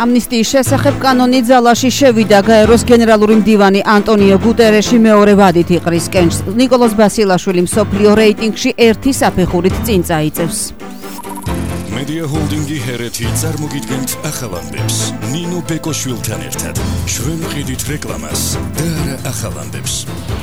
ამნისტიის შესახებ კანონი ძალაში შევიდა. გაეროს გენერალური მდივანი ანტონიო გუტერეში მეორე ვადით იყრის კენჭს. ნიკოლოზ ბასილაშვილი მსოფლიო რეიტინგში 1 საფეხურით წინ წაიწევს. Media Holdingi ჰერეთი წარმოგიდგენთ ახალ ამბებს. ნინო ბეკოშვილთან ერთად. ჩვენ ვყიდით რეკლამას და არა ახალ ამბებს.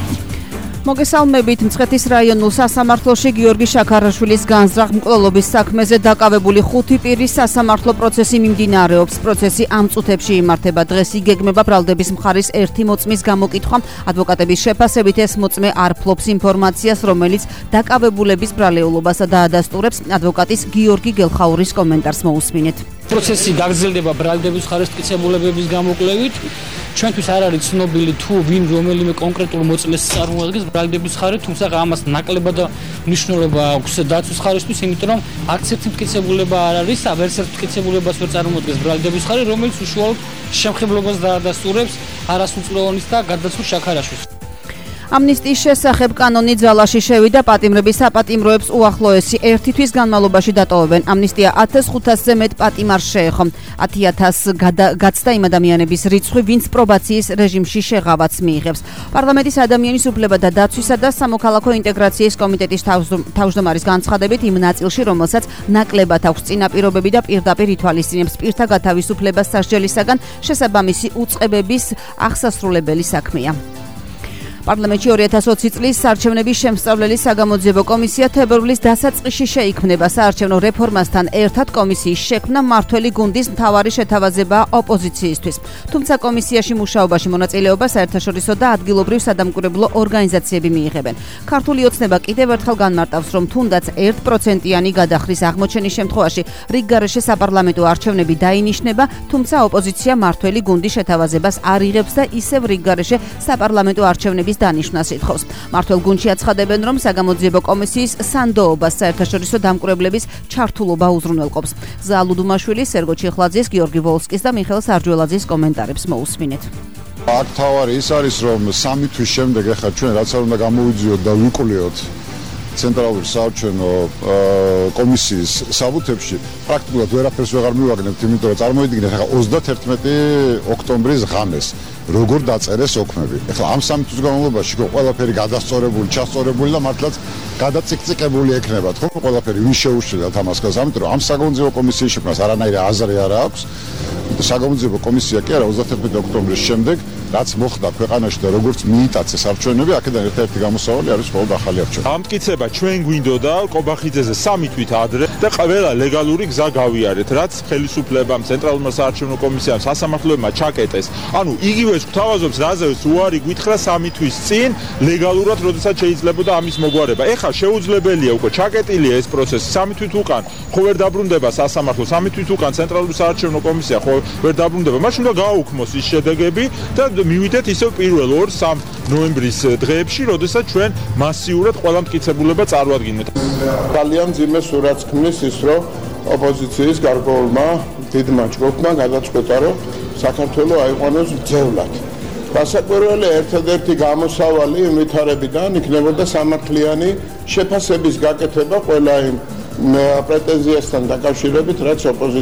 მოგესალმებით. მცხეთის რაიონულ სასამართლოში გიორგი შაქარაშვილის განზრახ-მკვლელობის საქმეზე დაკავებული 5 პირის სასამართლო პროცესი მიმდინარეობს. პროცესი ამ წუთებში იმართება. დღეს იგეგმება ბრალდების მხარის ერთი მოწმის გამოკითხვა. ადვოკატების შეფასებით ეს მოწმე არ ფლობს ინფორმაციას, რომელიც დაკავებულების ბრალეულობასა დაადასტურებს. ადვოკატის გიორგი გელხაურის კომენტარს მოусმინეთ. პროცესი გაგრძელდება ბრალდების მხარის მტკიცებულებების გამოკვლევით. ჩვენთვის არ არის ცნობილი თუ ვინ რომელიმე კონკრეტულ მოწმეს წარმოადგენს ბრალდების მხარე, თუმცა ამას ნაკლებად მნიშვნელობა აქვს დაცვის მხარისთვის, იმიტომ რომ არც ერთი მტკიცებულება არ არის, ვერც ერთ მტკიცებულებას ვერ წარმოადგენს ბრალდების მხარე, რომელიც უშუალოდ შემხებლობას დაადასტურებს არასრულწლოვანის და გადაცულ შაქარაშვილს. ამნისტიის შესახებ კანონი ძალაში შევიდა. პატიმრები საპატიმროებს უახლოესი 1 თვის განმავლობაში დატოვებენ. ამნისტია 1500-ზე მეტ პატიმარს შეეხო. 10,000 გაცდა იმ ადამიანების რიცხვი, ვინც პრობაციის რეჟიმში შეღავაც მიიღებს. პარლამენტის ადამიანის უფლებათა დაცვისა და სამოქალაქო ინტეგრაციის კომიტეტის თავმჯდომარის განცხადებით, იმ ნაწილში, რომელსაც ნაკლებად აქვს წინაპირობები და პირდაპირ ითვალისწინებს პირთა გათავისუფლებას სასჯელისაგან, შესაბამისი უწყებების აღსასრულებელი საქმეა. პარლამენტში 2020 წლის საარჩევნების შემსწავლელი საგამოძიებო კომისია თებერვლის დასაწყისში შეიქმნება. საარჩევნო რეფორმასთან ერთად კომისიის შექმნა მმართველი გუნდის მთავარი შეთავაზებაა ოპოზიციისთვის. თუმცა კომისიაში მუშაობაში მონაწილეობა საერთაშორისო და ადგილობრივ სადამკვირვებლო ორგანიზაციები მიიღებენ. ქართული ოცნება კიდევ ერთხელ განმარტავს, რომ თუნდაც 1%-იანი გადახრის აღმოჩენის შემთხვევაში რიგგარეშე საპარლამენტო არჩევნები დაინიშნება, თუმცა ოპოზიცია მმართველი გუნდის შეთავაზებას არ იღებს და ისევ რიგგარეშე საპარლამენტო არჩევნების დანიშნას ითხოვს. მმართველ გუნდში აცხადებენ, რომ საგამოძიებო კომისიის სანდოობას საერთაშორისო დამკვირვებლების ჩართულობა უზრუნველყოფს. ზაალ უდუმაშვილის, სერგო ჩიხლაძის, გიორგი ვოლსკის და მიხეილ სარჯველაძის კომენტარებს მოусმინეთ. აქ თავარი ის არის, რომ 3 თვის შემდეგ ახლა ჩვენ რაც არ უნდა გამოვიძიოთ და ვიკვლევთ ცენტრალური საარჩევნო კომისიის საბუთებში, პრაქტიკულად ვერაფერს ვეღარ მივაგნებთ, იმიტომ რომ წარმოიდგინეთ ახლა 31 ოქტომბრის ღამეს როგორ დაწერეს ოქმები. ახლა ამ 3 თვის განმავლობაში ყველაფერი გადასწორებული, ჩასწორებული და მართლაც გადაწიკწიკებული ექნებათ, ხო? ყველაფერი ვინ შეუშლილდათ ამას გას, ამიტომ ამ საგამოძიებო კომისიის შექმნას არანაირი აზრი არ აქვს. საგამოძიებო კომისია კი არა 31 ოქტომბრის შემდეგ, რაც მოხდა ქვეყანაში და როგორც მიიტაცეს არჩევნები, აქედან ერთ-ერთი გამოსავალი არის მხოლოდ ახალი არჩევნები. ამტკიცება ჩვენ გვინდოდა კობახიძეზე 3 თვით ადრე და ყველა ლეგალური გზა გავიარეთ, რაც ხელისუფლებამ, ცენტრალურმა საარჩევნო კომისიამ, სასამართლოებმა ჩაკეტეს. ანუ იგივეს გვთავაზობს, რაზეც უარი გითხრა 3 თვის წინ ლეგალურად, როდესაც შეიძლებოდა ამის მოგვარება. ეხლა შეუძლებელია უკვე ჩაკეტილია ეს პროცესი 3 თვით უკან, ხო ვერ დაბრუნდება სასამართლო, 3 თვით უკან ცენტრალური საარჩევნო კომისია ხო ვერ დაბრუნდება. მაშინ უნდა გააუქმოს ის შედეგები და მივიდეთ ისევ პირველ 2-3 ნოემბრის დღეებში, როდესაც ჩვენ მასიურად ყველა მტკიცებულება წარვადგინეთ. ძალიან ძიმე სურათს ქმნის ის, რომ ოპოზიციის გარკვეულმა დიდმა ჯგუფმა გადაწყვეტა, რომ საქართველო აიყვანოს მძევლად. გასაკვირველი ერთადერთი გამოსავალი იმ ვითარებიდან იქნებოდა სამართლიანი შეფასების გაკეთება ყველა იმ პრეტენზიასთან დაკავშირებით, რაც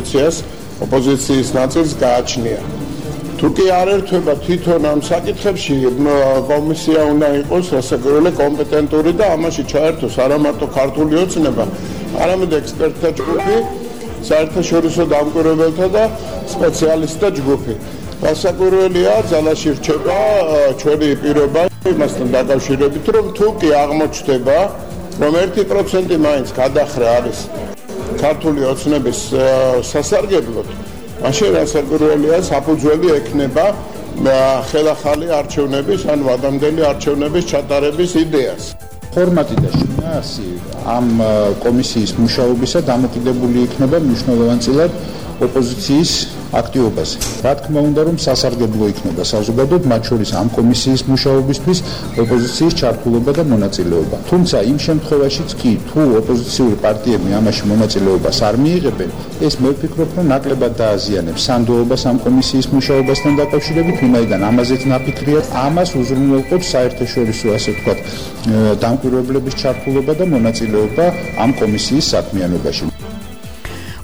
ოპოზიციის ნაწილს გააჩნია. თუ კი არ ერთვება თვითონ ამ საკითხებში, კომისია უნდა იყოს გასაკვირველი კომპეტენტური და ამაში ჩაერთოს არა მარტო ქართული ოცნება, არამედ ექსპერტთა ჯგუფი, საერთაშორისო დამკვირვებელთა და სპეციალისტთა ჯგუფი. გასაკვირველია, ძალაში რჩება ჩვენი პირობა იმასთან დაკავშირებით, რომ თუ კი აღმოჩნდება, რომ 1% მაინც გადახრა არის ქართული ოცნების სასარგებლოდ, მაშინ გასაკვირველია, საფუძველი ექნება ხელახალი არჩევნების, ან ვადამდელი არჩევნების ჩატარების იდეას. ფორმატი და შინაარსი ამ კომისიის მუშაობისა დამოკიდებული იქნება მნიშვნელოვანწილად ოპოზიციის აქტივობაზე. რა თქმა უნდა, რომ სასარგებლო იქნება საზოგადოებრივ, მათ შორის ამ კომისიის მუშაობისთვის ოპოზიციის ჩართულობა და მონაწილეობა. თუმცა იმ შემთხვევაშიც კი, თუ ოპოზიციური პარტიები ამაში მონაწილეობას არ მიიღებენ, ეს მე ვფიქრობ, რომ ნაკლებად დააზიანებს სანდოობას ამ კომისიის მუშაობასთან დაკავშირებით, ვინაიდან ამაზეც ნაფიქრია, ამას უზრუნველყოფს საერთაშორისო, ასე ვთქვათ, დამკვირვებლების ჩართულობა და მონაწილეობა ამ კომისიის საქმიანობაში.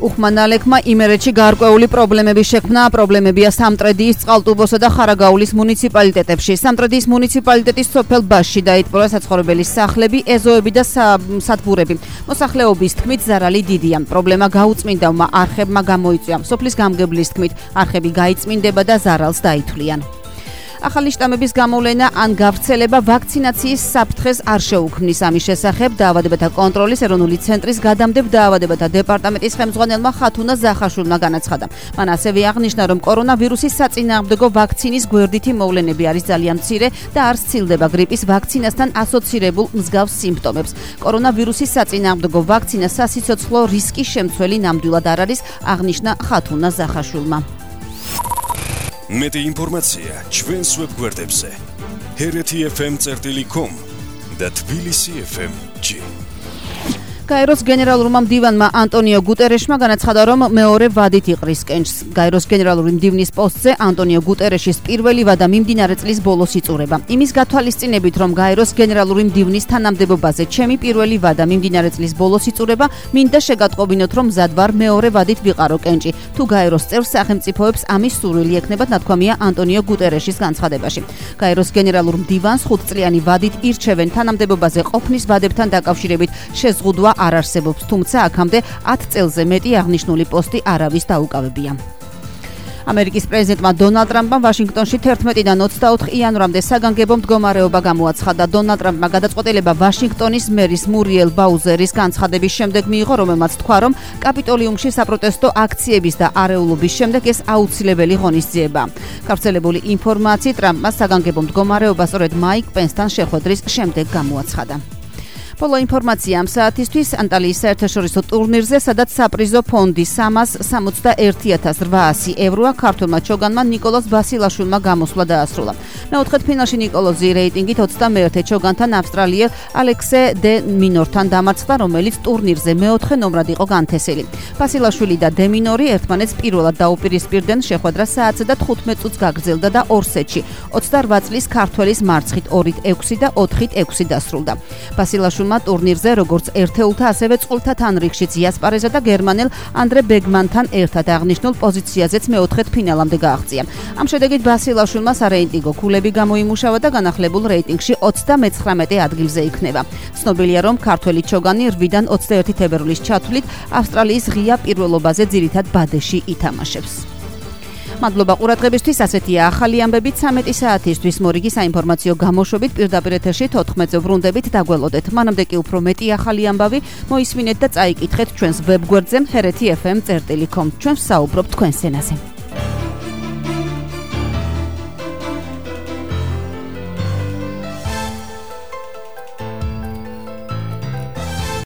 უხმანალეკმა იმერეთში გარკვეული პრობლემების შექმნა. პრობლემებია სამტრედიის, წყალტუბოსა და ხარაგაულის მუნიციპალიტეტებში. სამტრედიის მუნიციპალიტეტის სოფელ ბაშში დაიტბორა საცხოვრებელი სახლები, ეზოები და სადგურები. მოსახლეობის თქმით ზარალი დიდია. პრობლემა გაუწმინდავმა არხებმა გამოიწვია. სოფლის გამგებლის თქმით არხები გაიწმინდება და ზარალს დაითვლიან. ახალი შტამების გამოვლენა ან გავრცელება ვაქცინაციის საფრთხეს არ შეუქმნის. ამის შესახებ დაავადებათა კონტროლის ეროვნული ცენტრის გადამდებთ დაავადებათა დეპარტამენტის ხელმძღვანელმა ხათუნა ზახაშვილმა განაცხადა. მან ასევე აღნიშნა, რომ კორონავირუსის საწინააღმდეგო ვაქცინის გვერდითი მოვლენები არის ძალიან მცირე და არ სცილდება გრიპის ვაქცინასთან ასოცირებულ მსგავს სიმპტომებს. კორონავირუსის საწინააღმდეგო ვაქცინა სასიცოცხლო რისკის შემცველი ნამდვილად არ არის, აღნიშნა ხათუნა ზახაშვილმა. მეტი ინფორმაცია ჩვენს ვებგვერდებზე hereti.fm.com და tbilisi.fm.g. გაეროს გენერალურმა მდივანმა ანტონიო გუტერეშმა განაცხადა, რომ მეორე ვადით იყრის კენჭს. გაეროს გენერალური მდივნის პოსტზე ანტონიო გუტერეშის პირველი ვადა მიმდინარე წლის ბოლოს იწურება. იმის გათვალისწინებით, რომ გაეროს გენერალური მდივნის თანამდებობაზე ჩემი პირველი ვადა მიმდინარე წლის ბოლოს იწურება, მინდა შეგატყობინოთ, რომ მზად ვარ მეორე ვადით ვიყარო კენჭი. თუ გაეროს წევრ სახელმწიფოებს ამის სურვილი ექნებათ, ნათქვამია ანტონიო გუტერეშის განცხადებაში. გაეროს გენერალურ მდივანს 5 წლიანი ვადით ირჩევენ. თანამდებობაზე ყოფნის ვადებთან დაკავშირებით შეზღუდვა არ არსებობს, თუმცა აქამდე 10 წელზე მეტი აღნიშნული პოსტი არავის დაუკავებია. ამერიკის პრეზიდენტმა დონალდ ტრამპმა ვაშინგტონში 11-დან 24 იანვრამდე საგანგებო მდგომარეობა გამოაცხადა. დონალდ ტრამპმა გადაწყვეტილება ვაშინგტონის მერის მურიელ ბაუზერის განცხადების შემდეგ მიიღო, რომელმაც თქვა, რომ კაპიტოლიუმში საპროტესტო აქციების და არეულობის შემდეგ ეს აუცილებელი ღონისძიება. გავრცელებული ინფორმაციით ტრამპმა საგანგებო მდგომარეობა სწორედ მაიკ პენსთან შეხვედრის შემდეგ გამოაცხადა. Polo ინფორმაცია ამ საათისთვის ანტალიის საერთაშორისო ტურნირზე, სადაც საპრიზო ფონდი 361,800 ევროა, ქართველმა ჩოგანმა ნიკოლოზ ბასილაშვილმა გამოსვლა დაასრულა. მეოთხედფინალში ნიკოლოზი რეიტინგით 21 ჩოგანთან ავსტრალიელ ალექსე დე მინორთან დამარცხდა, რომელიც ტურნირზე მეოთხე ნომრად იყო განთესილი. ბასილაშვილი და დე მინორი ერთმანეთს პირველად დაუპირისპირდნენ, შეხვედრა საათზე და 15 წუთს გაგრძელდა და ორ სეტში 28 წლის ქართველის მარცხით 2-6 და 4-6 დასრულდა. ბასილაშვილმა ტურნირზე როგორც ერთეულთა, ასევე წყვილთა თანრიგშიც იასპარეზა და გერმანელ ანდრე ბეგმანთან ერთად აღნიშნულ პოზიციაზეც მეოთხედფინალამდე გააღწია. ამ შედეგით ბასილაშვილმა სარეიტინგო ქულები გამოიმუშავა და განახლებულ რეიტინგში 39 ადგილზე იქნება. ცნობილია, რომ ქართველი ჩოგანი 8-დან 21 თებერვლის ჩათვლით ავსტრალიის ღია პირველობაზე ძირითად ბადეში ითამაშებს. მადლობა ყურადღებისთვის, ასეთია ახალი ამბები 13 საათისთვის. მორიგი საინფორმაციო გამოშვებით პირდაპირ ეთერში 14-ზე ვრუნდებით დაგველოდეთ. მანამდე კი უფრო მეტი ახალი ამბავი მოისმინეთ და წაიკითხეთ ჩვენს ვებგვერდზე hereti.fm.com. ჩვენ ვსაუბრობთ თქვენს ენაზე.